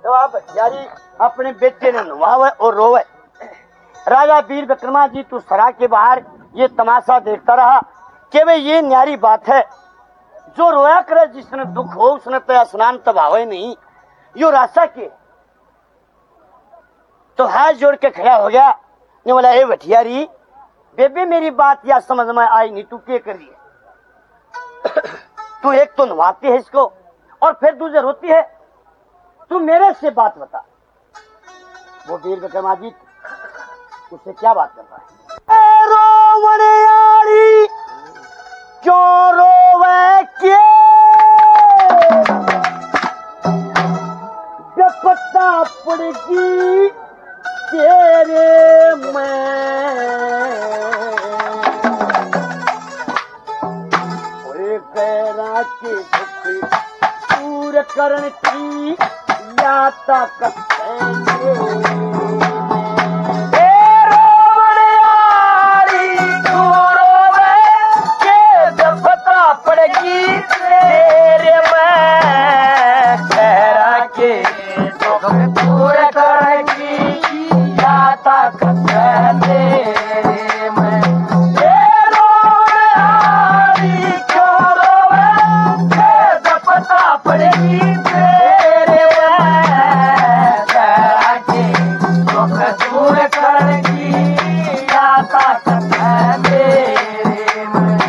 तो आप यारी अपने बेटे ने नवावे और रोवे। राजा वीर विक्रमादित्य सरा के बाहर ये तमाशा देखता रहा कि वे ये न्यारी बात है, जो रोया करे जिसने दुख हो उसने तो स्नान तबावे नहीं, यो रास्ता के। तो हाथ जोड़ के खड़ा हो गया ने बोला, ए भटियारी बेबे मेरी बात या समझ में आई नहीं, तू क्या कर रही है? तू एक तो नवाती है इसको और फिर दूसरे रोती है, तू मेरे से बात बता। वो वीर विक्रमादित्य उससे क्या बात कर रहा है? रोवनियारी क्यों रोवे के बेपत्ता पड़ेगी तेरे में गैरा के दुख पूर करने की या ताकत पड़ेगी तेरे में गैरा के दुख पूर करने की या ताकत तेरे में। पड़ेगी तेरे के दुख दूर करने की या ताकत तेरे में।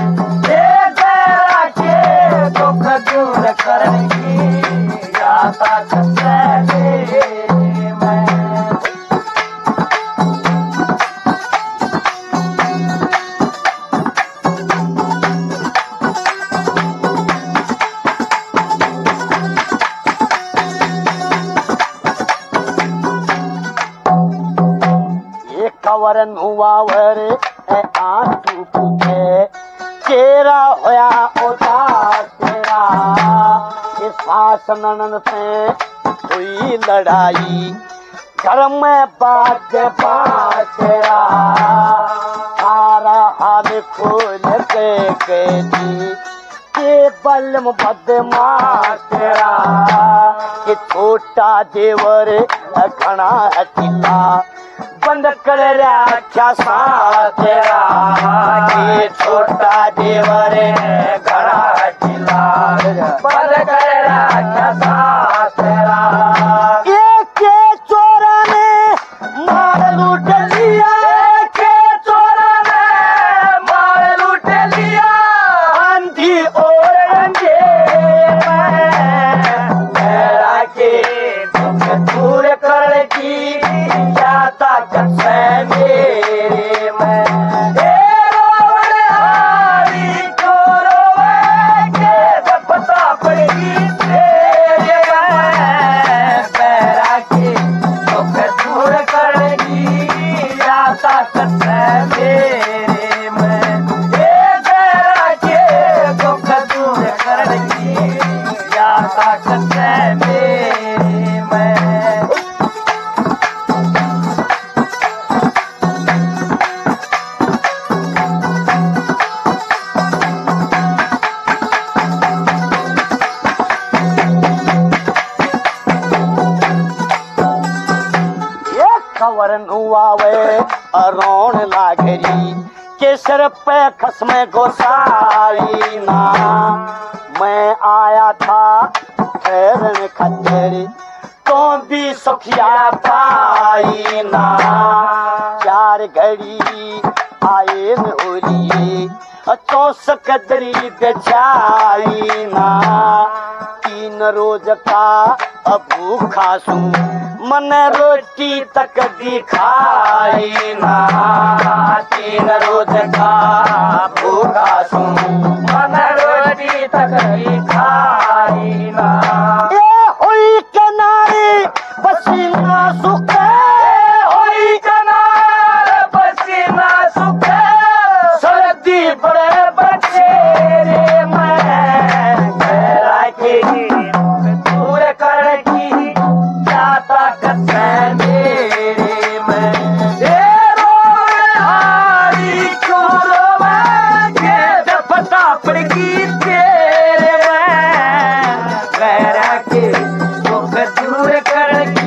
के दुख दूर करने की या ताकत तेरे में। वरन हुआ वर आंसू पूछे चेहरा होया उदास तेरा। इस सास ननद से हुई लड़ाई घर में बात तेरा। सारा हाल खोल के कहती के बलम बदमाश तेरा। कि छोटा देवर घना हथिला बंद कर रखा सा तेरा। कि छोटा देवर घड़ा किला बंद कर रखा सा तेरा। के चोरा ने मार लूट लिया, के चोरा ने मार लूट लिया। आंधी और अंधेरे मेरा के दुख दूर कर की ताकत है मेरे में। को रोवे के पता पड़ेगी तेरे में। पैरा के दुख दूर करेगी या ताकत है मेरे में। पैरा के दुख दूर करेगी या ताकत है मेरे में। वरन हुआ वे रोन लागरी के सर पे खसमे गोसाई ना। मैं आया था ठहरन खतरी तो भी सुखिया पाई ना। चार घड़ी आए न होली चौस कदरी बेचाई ना। 3 रोज का भूखा सू मन रोटी तक दिखाई ना। 3 रोज का भूखा सू मन रोटी तक दिखाई ना। ये हुई किनारे पसीना सुखे, हुई किनारे पसीना सुखे। सर्दी बड़े बच्चे रे मैं गहरा के दूर कर की ताकत है मेरे में। क्यों रोवे के पता पड़ेगी तेरे में। गहरा के दुख दूर कर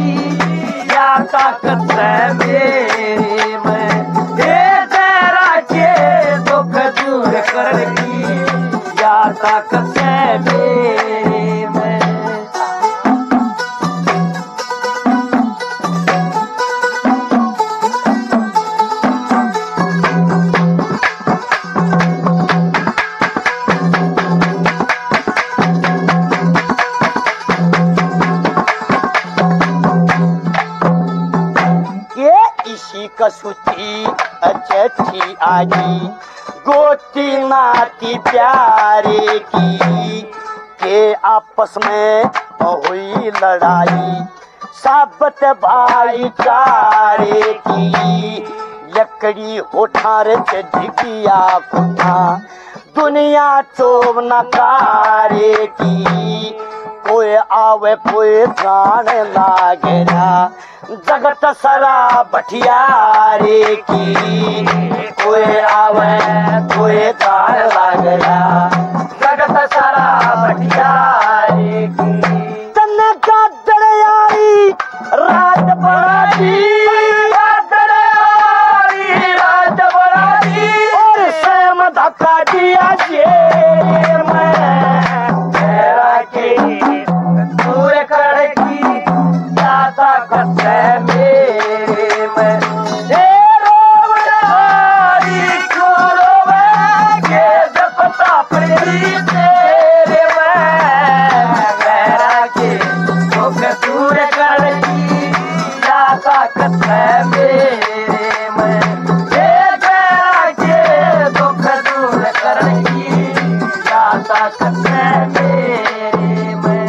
कसुती चठी आगी गोती नाती प्यारे की के आपस में हुई लड़ाई साबत भाईचारे की लकड़ी होठार झिकिया कुठा दुनिया चोब नकारे की कोई आवे कोई जान लागेरा जगत सरा भटियारे की कोई आवे कोई जान लागेरा जगत सरा भटियारे की तन्ने का दरियाई रात बराती और सैम धक्का दिया दूर करकी दाता कसै मेरे में तेरे दूर करकी दाता कसै मेरे में दुख दूर करकी दाता कसै मेरे में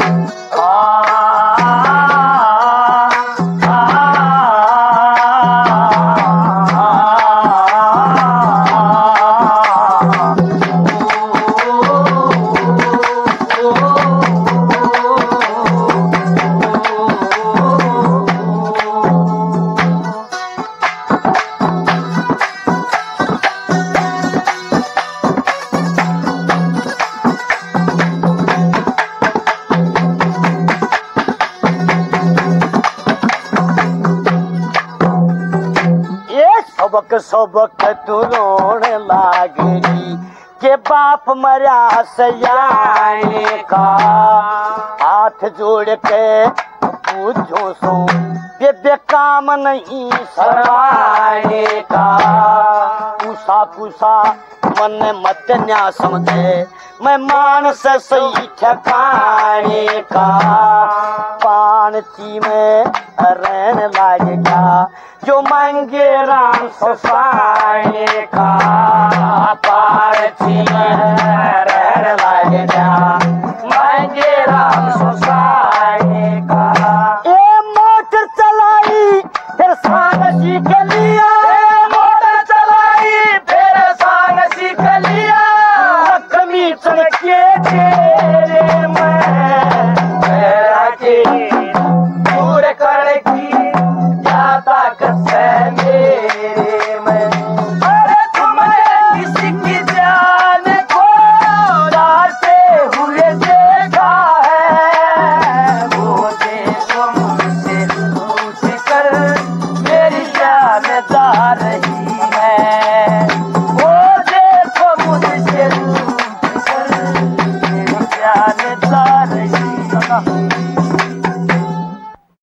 सबक तू रोण लागरी के बाप मरा सयाने का हाथ जोड़ के पूछो सो दिव्य काम नहीं सरवाने का पूसा पूसा मन मत न्या समझे मैं मानस सही ठकाने का पानची में रहन लागेगा जो मांगे राम ससाने का पारची में रहन लागेगा